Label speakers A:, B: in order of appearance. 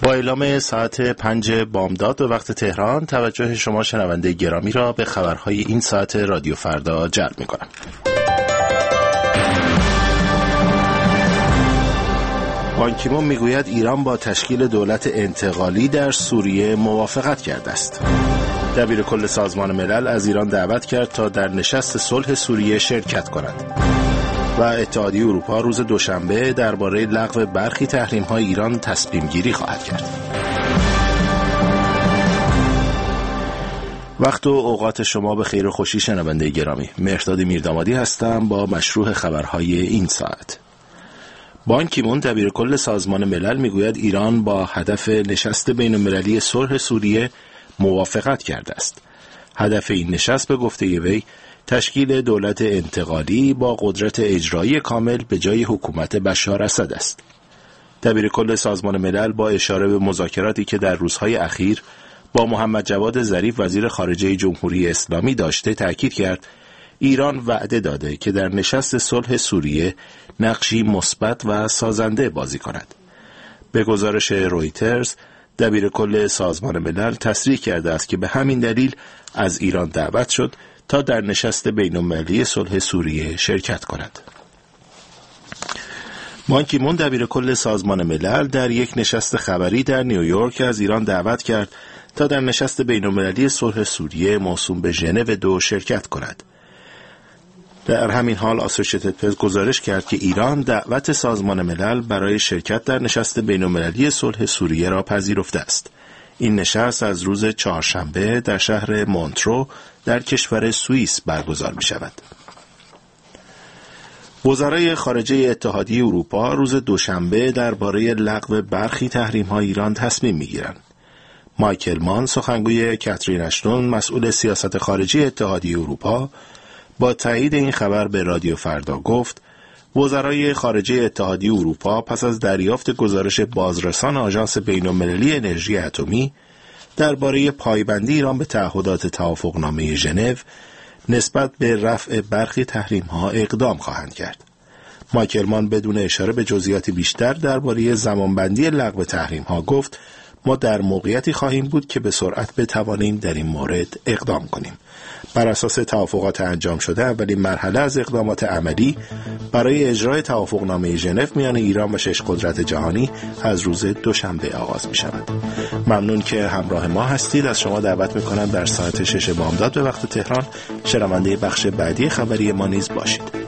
A: با اعلام ساعت 5 بامداد به وقت تهران توجه شما شنونده گرامی را به خبرهای این ساعت رادیو فردا جلب می‌کنم. بان کی مون میگوید ایران با تشکیل دولت انتقالی در سوریه موافقت کرده است. دبیر کل سازمان ملل از ایران دعوت کرد تا در نشست صلح سوریه شرکت کند. و اتحادیه اروپا روز دوشنبه درباره لغو برخی تحریم‌های ایران تصمیم گیری خواهد کرد. وقت و اوقات شما به خیر و خوشی شنونده گرامی. مهرداد میردامادی هستم با مشروع خبرهای این ساعت. بان کی مون دبیر کل سازمان ملل میگوید ایران با هدف نشست بین المللی صلح سوریه موافقت کرده است. هدف این نشست به گفته وی تشکیل دولت انتقالی با قدرت اجرایی کامل به جای حکومت بشار اسد است. دبیر کل سازمان ملل با اشاره به مذاکراتی که در روزهای اخیر با محمد جواد ظریف وزیر خارجه جمهوری اسلامی داشته تاکید کرد ایران وعده داده که در نشست صلح سوریه نقشی مثبت و سازنده بازی کند. به گزارش رویترز دبیر کل سازمان ملل تصریح کرده است که به همین دلیل از ایران دعوت شد تا در نشست بین‌المللی صلح سوریه شرکت کند. بان کی مون دبیر کل سازمان ملل در یک نشست خبری در نیویورک از ایران دعوت کرد تا در نشست بین‌المللی صلح سوریه موسوم به ژنو 2 شرکت کند. در همین حال آسوشیتد پرس گزارش کرد که ایران دعوت سازمان ملل برای شرکت در نشست بین‌المللی صلح سوریه را پذیرفته است. این نشست از روز چهارشنبه در شهر مونترو در کشور سوئیس برگزار می شود. وزرای خارجه اتحادیه اروپا روز دوشنبه درباره لغو برخی تحریم‌های ایران تصمیم می‌گیرند. مایکل مان سخنگوی کاترین اشتون مسئول سیاست خارجی اتحادیه اروپا با تایید این خبر به رادیو فردا گفت وزرای خارجه اتحادیه اروپا پس از دریافت گزارش بازرسان آژانس بین‌المللی انرژی اتمی درباره پایبندی ایران به تعهدات توافقنامه ژنو نسبت به رفع برخی تحریم‌ها اقدام خواهند کرد. مایکل مان بدون اشاره به جزئیات بیشتر درباره زمانبندی لغو تحریم‌ها گفت ما در موقعیتی خواهیم بود که به سرعت بتوانیم در این مورد اقدام کنیم. بر اساس توافقات انجام شده اولین مرحله از اقدامات عملی برای اجرای توافقنامه ژنو میان ایران و 6 قدرت جهانی از روز دوشنبه آغاز می شود. ممنون که همراه ما هستید. از شما دعوت می کنم در ساعت 6 بامداد به وقت تهران شنونده بخش بعدی خبری ما نیز باشید.